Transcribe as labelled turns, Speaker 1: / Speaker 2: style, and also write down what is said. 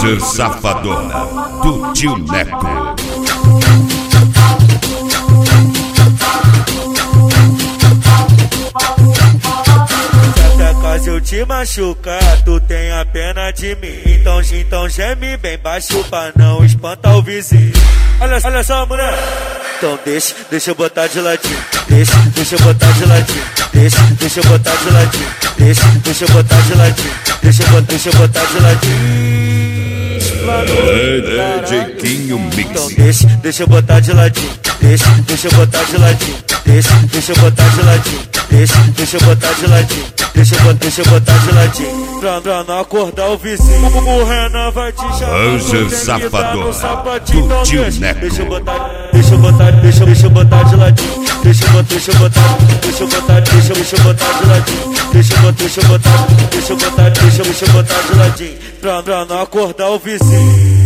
Speaker 1: Ranger Safadona do Tio Neco.
Speaker 2: Se eu te machucar, tu tem a pena de mim. Então geme bem baixo pra não espantar o vizinho. Olha só, mulher. Então deixa eu botar de ladinho. Deixa eu botar de ladinho. Deixa eu botar de ladinho. Deixa eu botar de ladinho. Deixa eu botar de ladinho.
Speaker 1: DJ Quinho Mix.
Speaker 2: Então deixa eu botar de ladinho. Deixa eu botar de ladinho. Deixa eu botar de ladinho. Deixa eu botar de ladinho. Deixa eu botar de ladinho. Pra não acordar o vizinho. O Renan vai te chamar.
Speaker 1: Ranger Safadona do Tio Neco.
Speaker 2: Deixa eu botar de ladinho. Deixa eu botar de ladinho. Deixa eu botar de ladinho. Pra não acordar o vizinho.